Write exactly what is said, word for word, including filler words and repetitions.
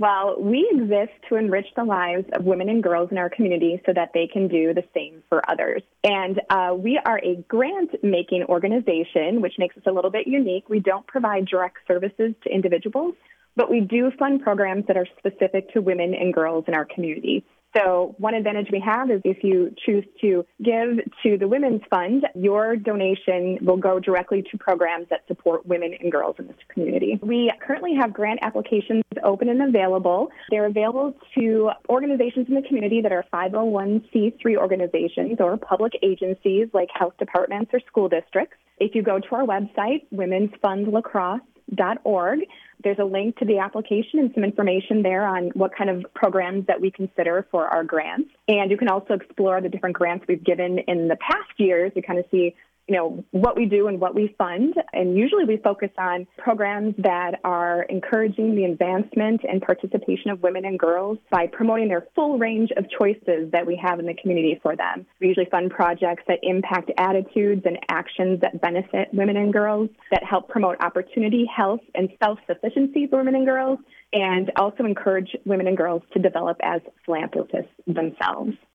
Well, we exist to enrich the lives of women and girls in our community so that they can do the same for others. And uh, we are a grant-making organization, which makes us a little bit unique. We don't provide direct services to individuals, but we do fund programs that are specific to women and girls in our community. So one advantage we have is if you choose to give to the Women's Fund, your donation will go directly to programs that support women and girls in this community. We currently have grant applications open and available. They're available to organizations in the community that are five oh one c three organizations or public agencies like health departments or school districts. If you go to our website, women's fund lacrosse dot org, there's a link to the application and some information there on what kind of programs that we consider for our grants. And you can also explore the different grants we've given in the past years to kind of see, you know, what we do and what we fund. And usually we focus on programs that are encouraging the advancement and participation of women and girls by promoting their full range of choices that we have in the community for them. We usually fund projects that impact attitudes and actions that benefit women and girls, that help promote opportunity, health, and self-sufficiency for women and girls, and also encourage women and girls to develop as philanthropists themselves.